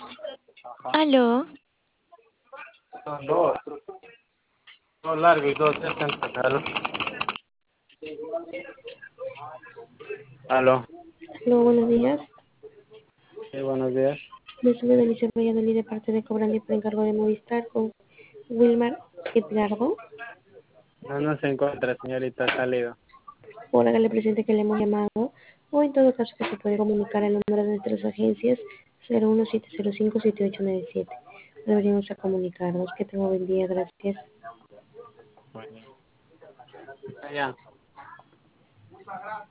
Aló, Son dos, dos largos y dos decentes. Aló. Aló. hola, buenos días. Sí, buenos días. Me sube de Liceo Valladolid de parte de Cobrandi por encargo de Movistar con Wilmar Edgardo. No, no se encuentra, señorita, ha salido. Por hágale presente que le hemos llamado o en todo caso que se puede comunicar el número de nuestras agencias 01705-7897. Deberíamos a comunicarnos. Que tenga buen día, gracias. Bueno. Allá.